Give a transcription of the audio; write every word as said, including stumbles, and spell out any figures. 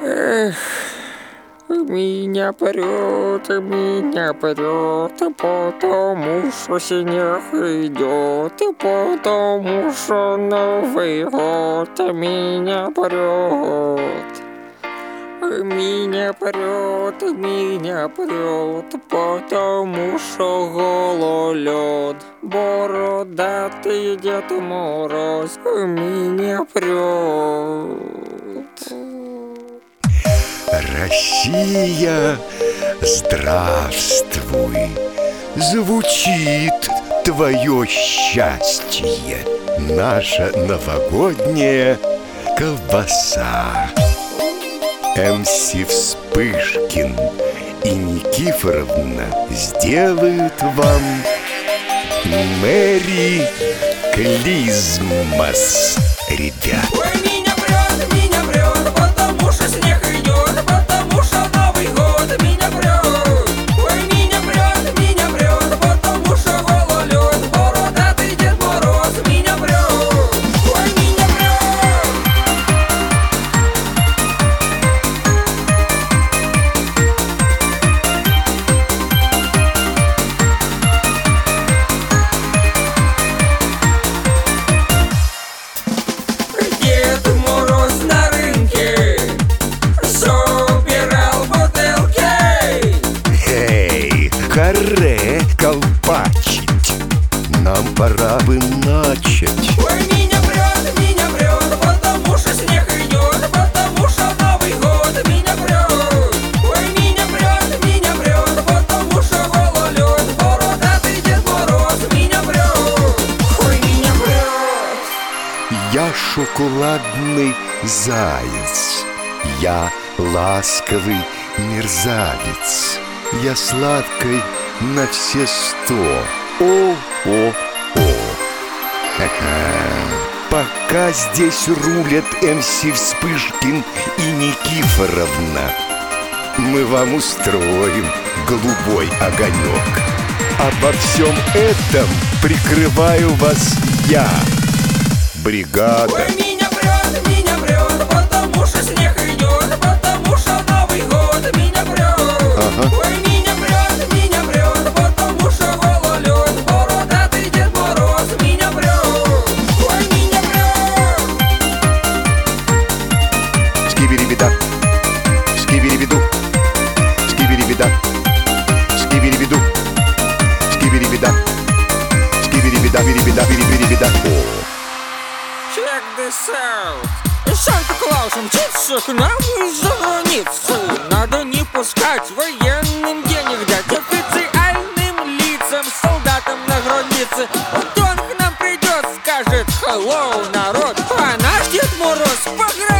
Эх, меня прет, меня прет, потому что снег идет, потому что Новый год меня прет. Меня прет, меня прет, потому что гололед. Бородатый Дед Мороз меня прет. Россия, здравствуй! Звучит твое счастье, наша новогодняя колбаса. эм си Вспышкин и Никифоровна сделают вам Мэри Клизмас, ребят. Ой, меня прет, меня прет, потому что снег идет, потому что Новый год меня прет. Ой, меня прет, меня прет, потому что гололед, бородатый Дед Мороз меня прет. Ой, меня прет. Дед Мороз на рынке собирал бутылки. Эй, харе колпачить, нам пора бы начать. Ой, меня прет, меня прет, потому что снег идет, потому что Новый год меня прет. Ой, меня прет, меня прет, потому что гололед, бородатый Дед Мороз меня прет. Ой, меня прет. Я шоколадный заяц, я ласковый мерзавец, я сладкой на все сто. О-о-о! Пока здесь рулят эм си Вспышкин и Никифоровна, мы вам устроим голубой огонек. Обо всем этом прикрываю вас я, бригада. Ой, меня прет, меня прет, потому что снег идет, потому что Новый год меня прет. Ага. Ой, меня прет, меня прет, потому что гололед, бородатый Дед Мороз меня прет. Ой, меня прет. Скибири-бида, скибири-биду, скибири-бида, скибири-биду, скибири-бида, скибири-бида, бири-бида, бири-бири-бида. О! Check this out. Санта-Клаус мчится к нам из-за границы. Надо не пускать военным денег дать, официальным лицам, солдатам на границе. Вот он к нам придет, скажет hello, народ, а наш Дед Мороз пограбит